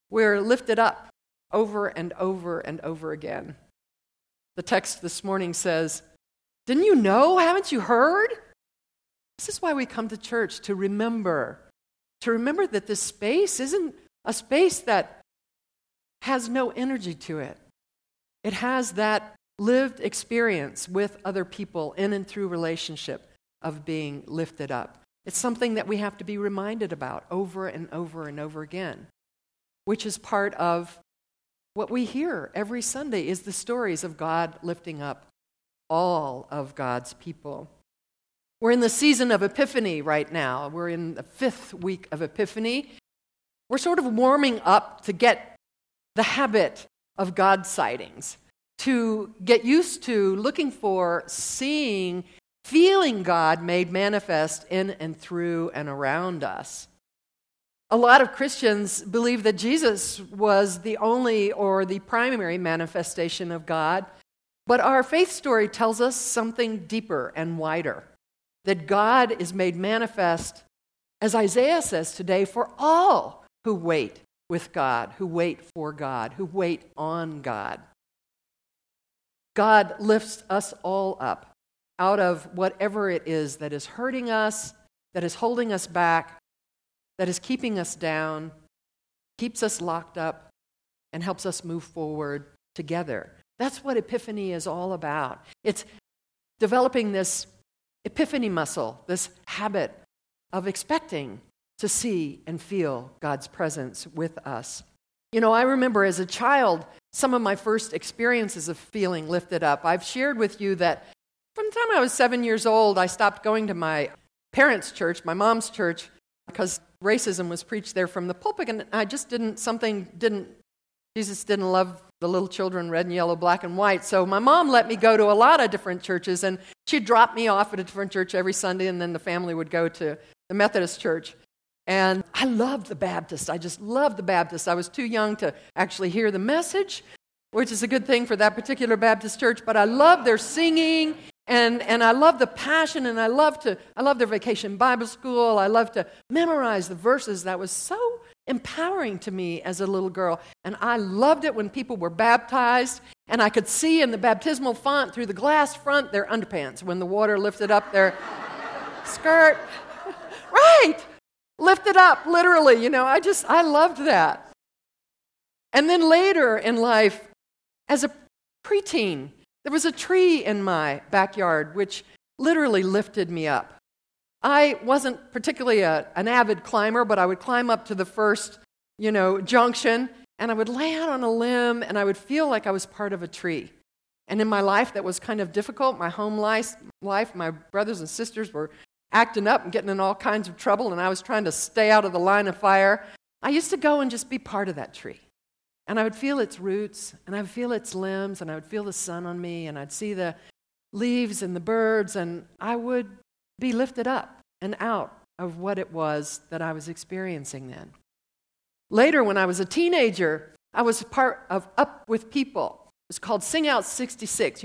We're lifted up over and over and over again. The text this morning says, "Didn't you know? Haven't you heard?" This is why we come to church, to remember that this space isn't a space that has no energy to it. It has that lived experience with other people in and through relationship of being lifted up. It's something that we have to be reminded about over and over and over again, which is part of what we hear every Sunday is the stories of God lifting up all of God's people. We're in the season of Epiphany right now. We're in the 5th week of Epiphany. We're sort of warming up to get the habit of God sightings, to get used to looking for, seeing, feeling God made manifest in and through and around us. A lot of Christians believe that Jesus was the only or the primary manifestation of God, but our faith story tells us something deeper and wider, that God is made manifest, as Isaiah says today, for all who wait with God, who wait for God, who wait on God. God lifts us all up out of whatever it is that is hurting us, that is holding us back, that is keeping us down, keeps us locked up, and helps us move forward together. That's what Epiphany is all about. It's developing this epiphany muscle, this habit of expecting to see and feel God's presence with us. You know, I remember as a child, some of my first experiences of feeling lifted up. I've shared with you that from the time I was 7 years old, I stopped going to my parents' church, my mom's church, because racism was preached there from the pulpit, and I just Jesus didn't love the little children, red and yellow, black and white, so my mom let me go to a lot of different churches, and she'd drop me off at a different church every Sunday, and then the family would go to the Methodist church. And I loved the Baptists. I just loved the Baptists. I was too young to actually hear the message, which is a good thing for that particular Baptist church, but I loved their singing, and I loved the passion, and I loved their vacation Bible school. I loved to memorize the verses. That was so empowering to me as a little girl. And I loved it when people were baptized, and I could see in the baptismal font through the glass front their underpants when the water lifted up their skirt. Right! Lifted up, literally. You know, I loved that. And then later in life, as a preteen, there was a tree in my backyard which literally lifted me up. I wasn't particularly an avid climber, but I would climb up to the first, junction, and I would lay out on a limb, and I would feel like I was part of a tree. And in my life, that was kind of difficult. My home life, my brothers and sisters were acting up and getting in all kinds of trouble, and I was trying to stay out of the line of fire. I used to go and just be part of that tree. And I would feel its roots, and I would feel its limbs, and I would feel the sun on me, and I'd see the leaves and the birds, and I would be lifted up and out of what it was that I was experiencing then. Later, when I was a teenager, I was part of Up With People. It was called Sing Out 66,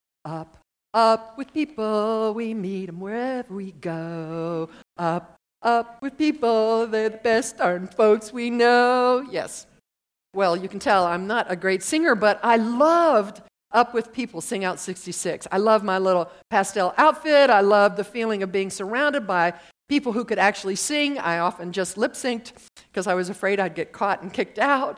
Up with people, we meet them wherever we go. Up with people, they're the best darn folks we know. Yes. Well, you can tell I'm not a great singer, but I loved Up With People, Sing Out 66. I loved my little pastel outfit. I loved the feeling of being surrounded by people who could actually sing. I often just lip-synced because I was afraid I'd get caught and kicked out.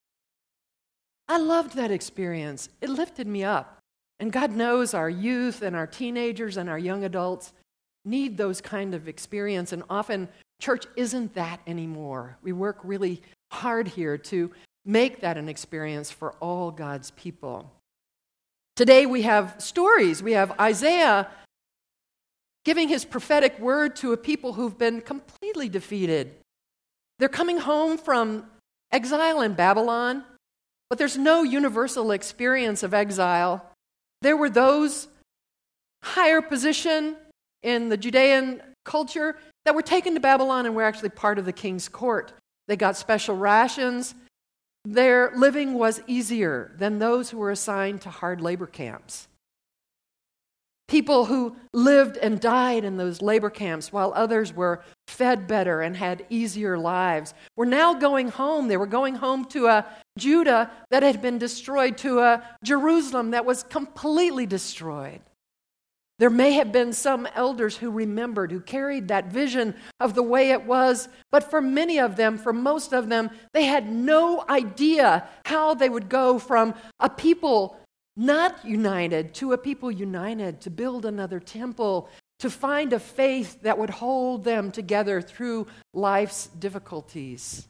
I loved that experience. It lifted me up. And God knows our youth and our teenagers and our young adults need those kind of experience, and often church isn't that anymore. We work really hard here to make that an experience for all God's people. Today we have stories. We have Isaiah giving his prophetic word to a people who've been completely defeated. They're coming home from exile in Babylon, but there's no universal experience of exile. There were those higher position in the Judean culture that were taken to Babylon and were actually part of the king's court. They got special rations. Their living was easier than those who were assigned to hard labor camps. People who lived and died in those labor camps while others were fed better and had easier lives, were now going home. They were going home to a Judah that had been destroyed, to a Jerusalem that was completely destroyed. There may have been some elders who remembered, who carried that vision of the way it was, but for many of them, for most of them, they had no idea how they would go from a people not united to a people united, to build another temple, to find a faith that would hold them together through life's difficulties.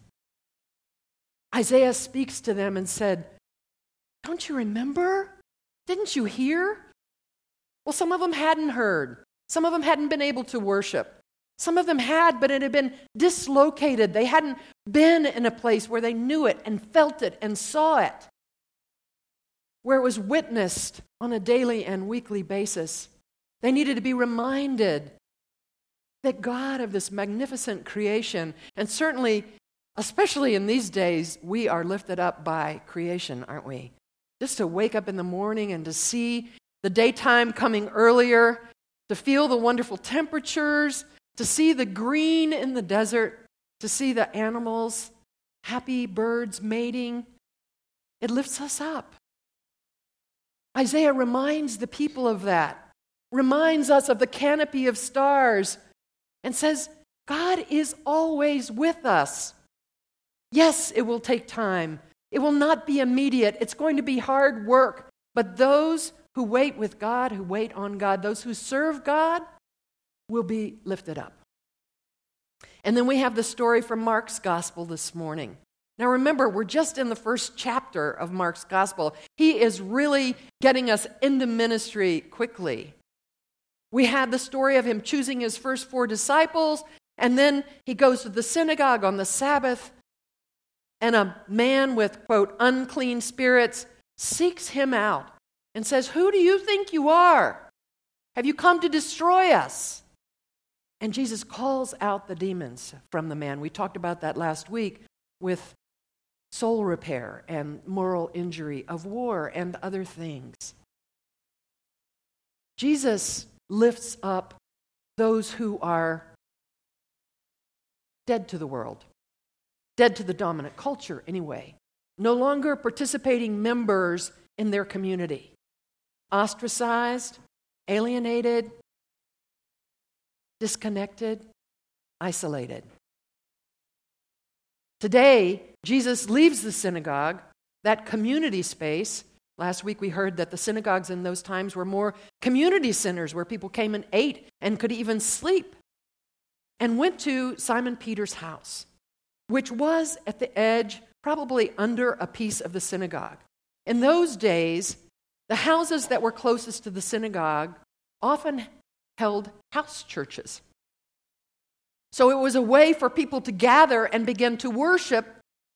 Isaiah speaks to them and said, "Don't you remember? Didn't you hear?" Well, some of them hadn't heard. Some of them hadn't been able to worship. Some of them had, but it had been dislocated. They hadn't been in a place where they knew it and felt it and saw it, where it was witnessed on a daily and weekly basis. They needed to be reminded that God of this magnificent creation, and certainly, especially in these days, we are lifted up by creation, aren't we? Just to wake up in the morning and to see the daytime coming earlier, to feel the wonderful temperatures, to see the green in the desert, to see the animals, happy birds mating. It lifts us up. Isaiah reminds the people of that, reminds us of the canopy of stars, and says, God is always with us. Yes, it will take time. It will not be immediate. It's going to be hard work. But those who wait with God, who wait on God, those who serve God, will be lifted up. And then we have the story from Mark's gospel this morning. Now remember, we're just in the first chapter of Mark's gospel. He is really getting us into ministry quickly. We had the story of him choosing his first 4 disciples, and then he goes to the synagogue on the Sabbath, and a man with, quote, unclean spirits seeks him out and says, "Who do you think you are? Have you come to destroy us?" And Jesus calls out the demons from the man. We talked about that last week with soul repair and moral injury of war and other things. Jesus lifts up those who are dead to the world, dead to the dominant culture anyway, no longer participating members in their community, ostracized, alienated, disconnected, isolated. Today, Jesus leaves the synagogue, that community space. Last week we heard that the synagogues in those times were more community centers where people came and ate and could even sleep, and went to Simon Peter's house, which was at the edge, probably under a piece of the synagogue. In those days, the houses that were closest to the synagogue often held house churches. So it was a way for people to gather and begin to worship,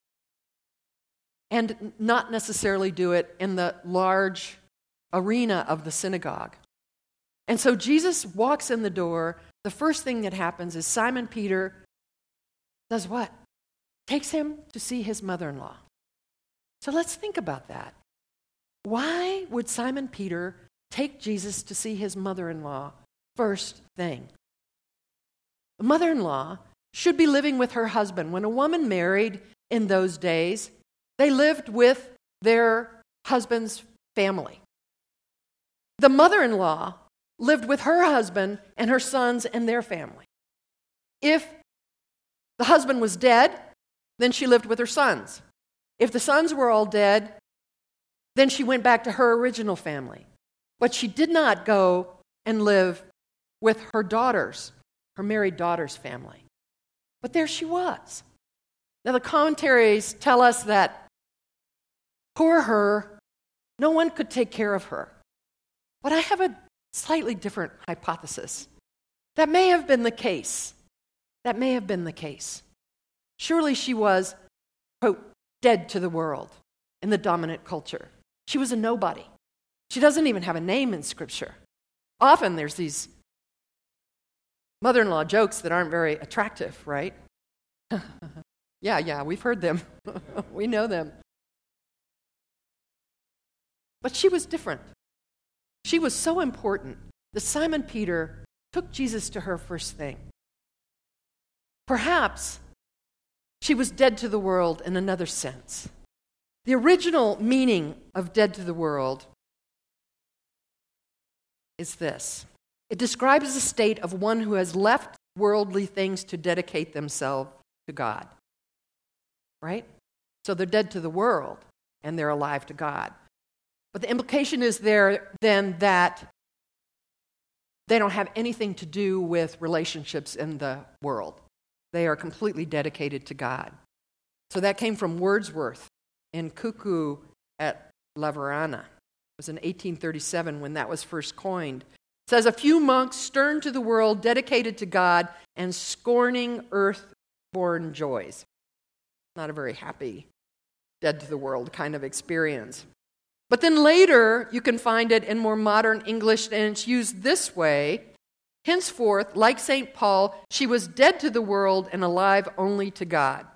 and not necessarily do it in the large arena of the synagogue. And so Jesus walks in the door. The first thing that happens is Simon Peter does what? Takes him to see his mother-in-law. So let's think about that. Why would Simon Peter take Jesus to see his mother-in-law first thing? The mother-in-law should be living with her husband. When a woman married in those days, they lived with their husband's family. The mother-in-law lived with her husband and her sons and their family. If the husband was dead, then she lived with her sons. If the sons were all dead, then she went back to her original family. But she did not go and live with her daughters, her married daughter's family. But there she was. Now the commentaries tell us that poor her, no one could take care of her. But I have a slightly different hypothesis. That may have been the case. That may have been the case. Surely she was, quote, dead to the world in the dominant culture. She was a nobody. She doesn't even have a name in Scripture. Often there's these mother-in-law jokes that aren't very attractive, right? Yeah, we've heard them. We know them. But she was different. She was so important that Simon Peter took Jesus to her first thing. Perhaps she was dead to the world in another sense. The original meaning of dead to the world is this. It describes the state of one who has left worldly things to dedicate themselves to God. Right? So they're dead to the world and they're alive to God. But the implication is there then that they don't have anything to do with relationships in the world. They are completely dedicated to God. So that came from Wordsworth in Cuckoo at La Verana. It was in 1837 when that was first coined. It says, a few monks stern to the world, dedicated to God, and scorning earth-born joys. Not a very happy, dead to the world kind of experience. But then later, you can find it in more modern English, and it's used this way. Henceforth, like St. Paul, she was dead to the world and alive only to God.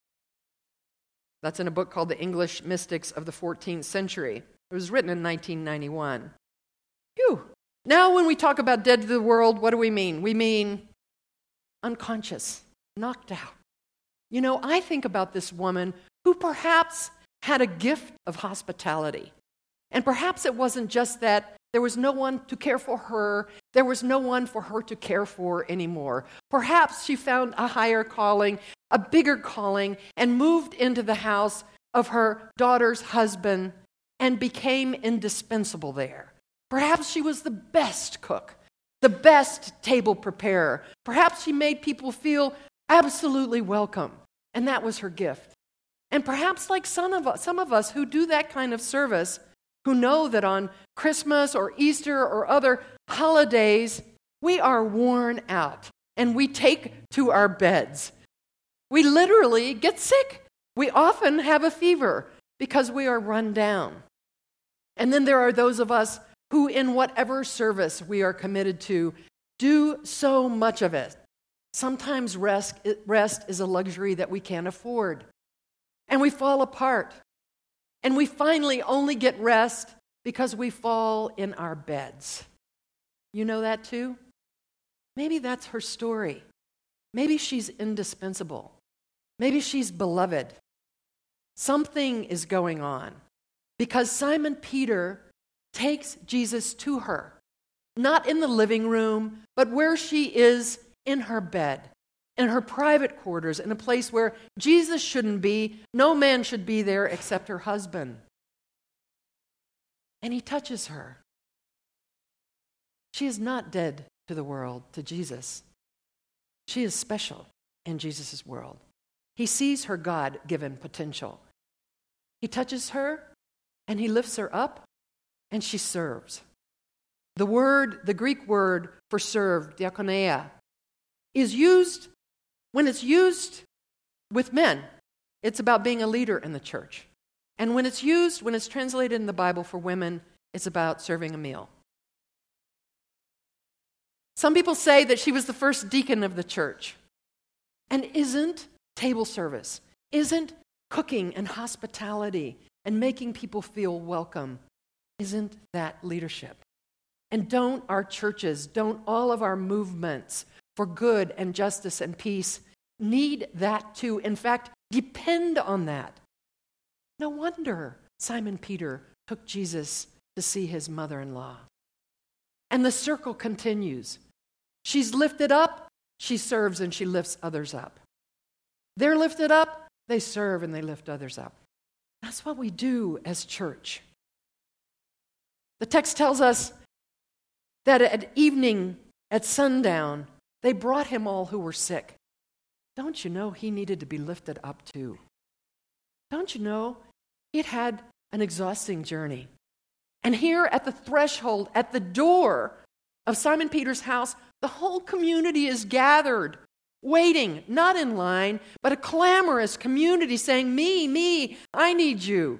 That's in a book called The English Mystics of the 14th Century. It was written in 1991. Phew. Now when we talk about dead to the world, what do we mean? We mean unconscious, knocked out. You know, I think about this woman who perhaps had a gift of hospitality. And perhaps it wasn't just that there was no one to care for her, there was no one for her to care for anymore. Perhaps she found a higher calling, a bigger calling, and moved into the house of her daughter's husband and became indispensable there. Perhaps she was the best cook, the best table preparer. Perhaps she made people feel absolutely welcome, and that was her gift. And perhaps like some of us who do that kind of service, who know that on Christmas or Easter or other holidays, we are worn out and we take to our beds. We literally get sick. We often have a fever because we are run down. And then there are those of us who, in whatever service we are committed to, do so much of it. Sometimes rest is a luxury that we can't afford. And we fall apart. And we finally only get rest because we fall in our beds. You know that too? Maybe that's her story. Maybe she's indispensable. Maybe she's beloved. Something is going on because Simon Peter takes Jesus to her, not in the living room, but where she is in her bed, in her private quarters, in a place where Jesus shouldn't be. No man should be there except her husband. And he touches her. She is not dead to the world, to Jesus. She is special in Jesus' world. He sees her God-given potential. He touches her, and he lifts her up, and she serves. The Greek word for serve, diakonia, is used, when it's used with men, it's about being a leader in the church. And when it's translated in the Bible for women, it's about serving a meal. Some people say that she was the first deacon of the church. And isn't table service, isn't cooking and hospitality and making people feel welcome, isn't that leadership? And don't our churches, don't all of our movements for good and justice and peace need that too? In fact, depend on that. No wonder Simon Peter took Jesus to see his mother-in-law. And the circle continues. She's lifted up, she serves and she lifts others up. They're lifted up, they serve and they lift others up. That's what we do as church. The text tells us that at evening, at sundown, they brought him all who were sick. Don't you know he needed to be lifted up too? Don't you know he'd had an exhausting journey? And here at the threshold, at the door of Simon Peter's house, the whole community is gathered, waiting, not in line, but a clamorous community saying, me, I need you.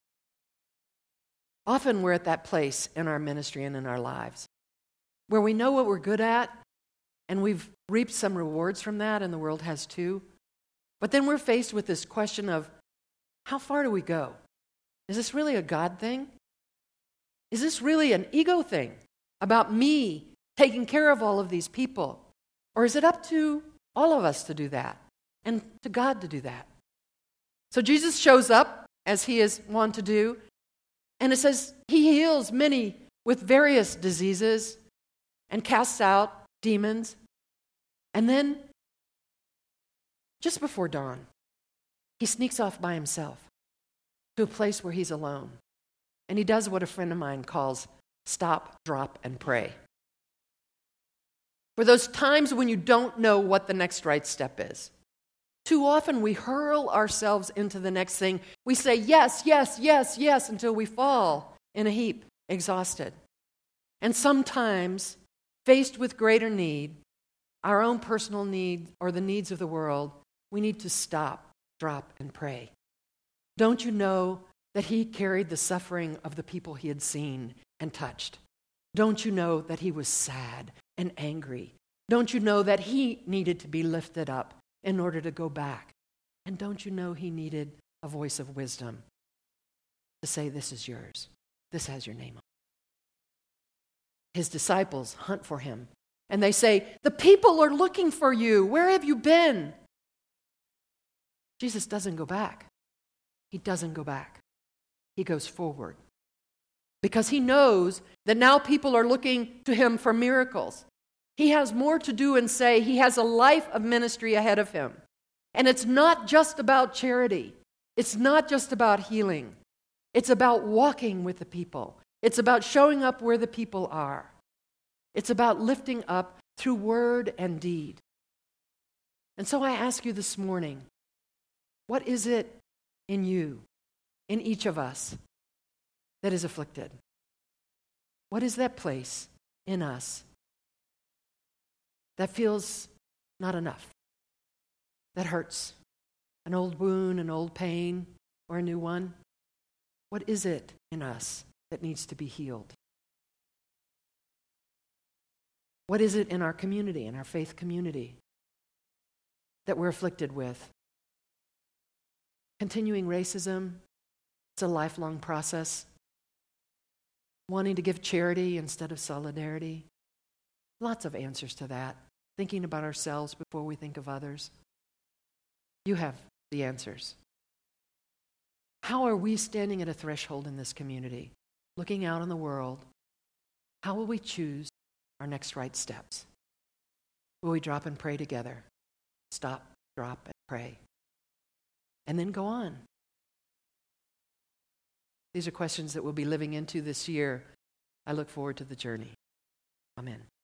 Often we're at that place in our ministry and in our lives where we know what we're good at, and we've reaped some rewards from that, and the world has too. But then we're faced with this question of, how far do we go? Is this really a God thing? Is this really an ego thing about me taking care of all of these people? Or is it up to All of us to do that, and to God to do that. So Jesus shows up, as he is wont to do, and it says he heals many with various diseases and casts out demons. And then, just before dawn, he sneaks off by himself to a place where he's alone. And he does what a friend of mine calls stop, drop, and pray. For those times when you don't know what the next right step is. Too often we hurl ourselves into the next thing. We say yes, yes, yes, yes, until we fall in a heap, exhausted. And sometimes, faced with greater need, our own personal need or the needs of the world, we need to stop, drop, and pray. Don't you know that he carried the suffering of the people he had seen and touched? Don't you know that he was sad and angry? Don't you know that he needed to be lifted up in order to go back? And don't you know he needed a voice of wisdom to say, this is yours. This has your name on it. His disciples hunt for him, and they say, the people are looking for you. Where have you been? Jesus doesn't go back. He doesn't go back. He goes forward. Because he knows that now people are looking to him for miracles. He has more to do and say. He has a life of ministry ahead of him. And it's not just about charity. It's not just about healing. It's about walking with the people. It's about showing up where the people are. It's about lifting up through word and deed. And so I ask you this morning, what is it in you, in each of us, that is afflicted? What is that place in us that feels not enough, that hurts? An old wound, an old pain, or a new one? What is it in us that needs to be healed? What is it in our community, in our faith community, that we're afflicted with? Continuing racism, it's a lifelong process. Wanting to give charity instead of solidarity. Lots of answers to that. Thinking about ourselves before we think of others. You have the answers. How are we standing at a threshold in this community, looking out on the world? How will we choose our next right steps? Will we drop and pray together? Stop, drop, and pray. And then go on. These are questions that we'll be living into this year. I look forward to the journey. Amen.